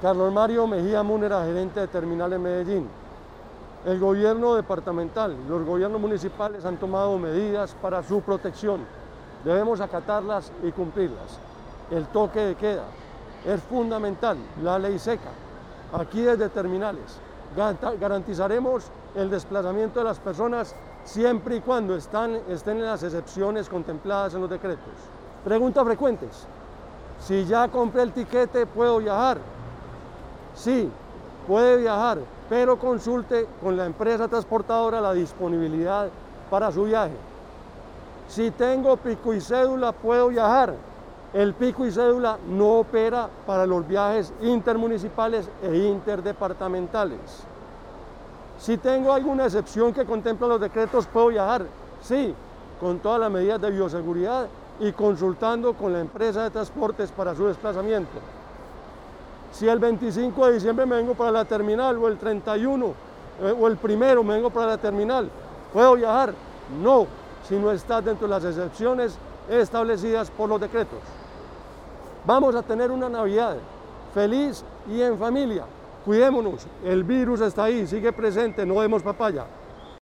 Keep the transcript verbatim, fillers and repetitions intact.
Carlos Mario Mejía Múnera, gerente de terminal en Medellín. El gobierno departamental y los gobiernos municipales han tomado medidas para su protección. Debemos acatarlas y cumplirlas. El toque de queda es fundamental, la ley seca. Aquí desde terminales garantizaremos el desplazamiento de las personas siempre y cuando están, estén en las excepciones contempladas en los decretos. Preguntas frecuentes. Si ya compré el tiquete, ¿puedo viajar? Sí, puede viajar, pero consulte con la empresa transportadora la disponibilidad para su viaje. Si tengo pico y cédula, ¿puedo viajar? El pico y cédula no opera para los viajes intermunicipales e interdepartamentales. Si tengo alguna excepción que contempla los decretos, ¿puedo viajar? Sí, con todas las medidas de bioseguridad y consultando con la empresa de transportes para su desplazamiento. Si el veinticinco de diciembre me vengo para la terminal o el treinta y uno eh, o el primero me vengo para la terminal, ¿puedo viajar? No, si no está dentro de las excepciones establecidas por los decretos. Vamos a tener una Navidad feliz y en familia. Cuidémonos, el virus está ahí, sigue presente, no demos papaya.